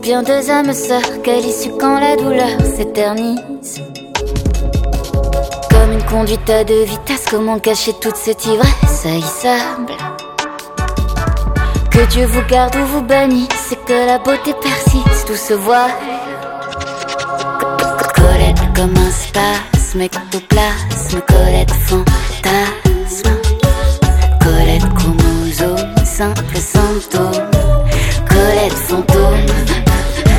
Bien deux âmes sœurs, quelle issue quand la douleur s'éternise. Comme une conduite à deux vitesses, comment cacher toute cette ivresse haïssable? Que Dieu vous garde ou vous bannisse, c'est que la beauté persiste ou se voile. Colette comme un spasme, ectoplasme, Colette fantasme, Colette chromosome, simple symptôme.